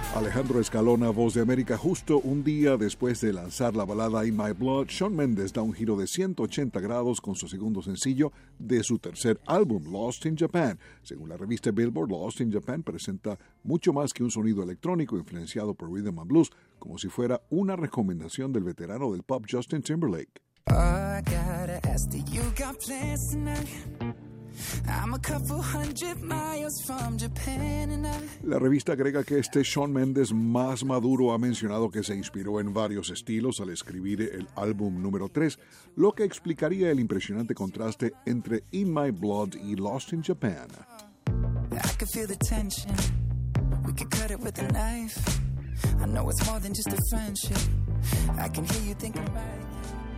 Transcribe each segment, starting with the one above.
Alejandro Escalona, Voz de América. Justo un día después de lanzar la balada In My Blood, Shawn Mendes da un giro de 180 grados con su segundo sencillo de su tercer álbum, Lost in Japan. Según la revista Billboard, Lost in Japan presenta mucho más que un sonido electrónico influenciado por rhythm and blues, como si fuera una recomendación del veterano del pop Justin Timberlake. I gotta ask, do you got plans tonight? I'm a couple hundred miles from Japan and La revista agrega que este Shawn Mendes más maduro ha mencionado que se inspiró en varios estilos al escribir el álbum número 3, lo que explicaría el impresionante contraste entre In My Blood y Lost in Japan. I can feel the tension. We could cut it with a knife. I know it's more than just a friendship. I can hear you thinking right.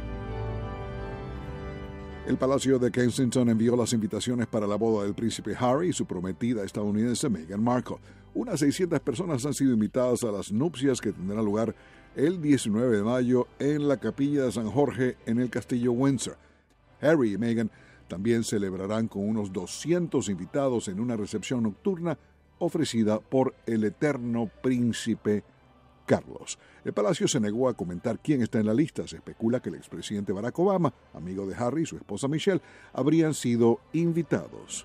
El Palacio de Kensington envió las invitaciones para la boda del príncipe Harry y su prometida estadounidense Meghan Markle. Unas 600 personas han sido invitadas a las nupcias que tendrán lugar el 19 de mayo en la Capilla de San Jorge en el Castillo Windsor. Harry y Meghan también celebrarán con unos 200 invitados en una recepción nocturna ofrecida por el eterno príncipe Carlos. El Palacio se negó a comentar quién está en la lista. Se especula que el expresidente Barack Obama, amigo de Harry y su esposa Michelle, habrían sido invitados.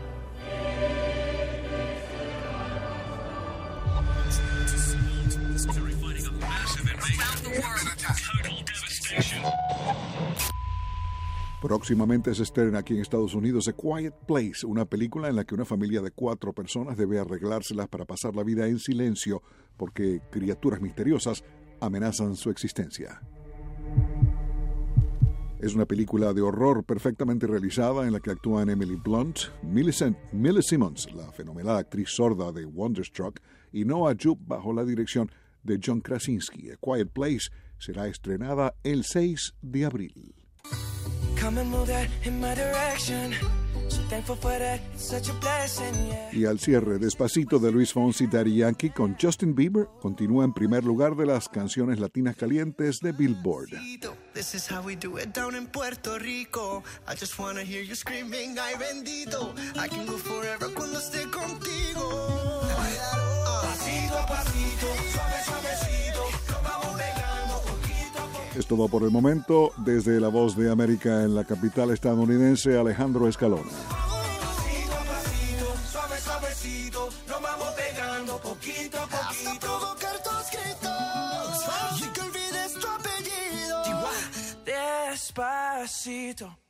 Próximamente se estrena aquí en Estados Unidos A Quiet Place, una película en la que una familia de 4 personas debe arreglárselas para pasar la vida en silencio porque criaturas misteriosas amenazan su existencia. Es una película de horror perfectamente realizada en la que actúan Emily Blunt, Millie Simmons, la fenomenal actriz sorda de Wonderstruck, y Noah Jupe bajo la dirección de John Krasinski. A Quiet Place será estrenada el 6 de abril. Come and move that in my direction. So thankful for that, it's such a blessing, yeah. Y al cierre, Despacito de Luis Fonsi y Daddy Yankee con Justin Bieber continúa en primer lugar de las canciones latinas calientes de Billboard. This is how we do it down in Puerto Rico. I just wanna hear you screaming, ay bendito. I can go forever cuando esté contigo. Pasito a pasito, suave suavecito, nos vamos pegando poquito a poquito. Es todo por el momento. Desde La Voz de América en la capital estadounidense, Alejandro Escalona. Pasito a pasito, suave suavecito, nos vamos pegando poquito a poquito. Hasta provocar tus gritos y que olvides tu apellido. Despacito.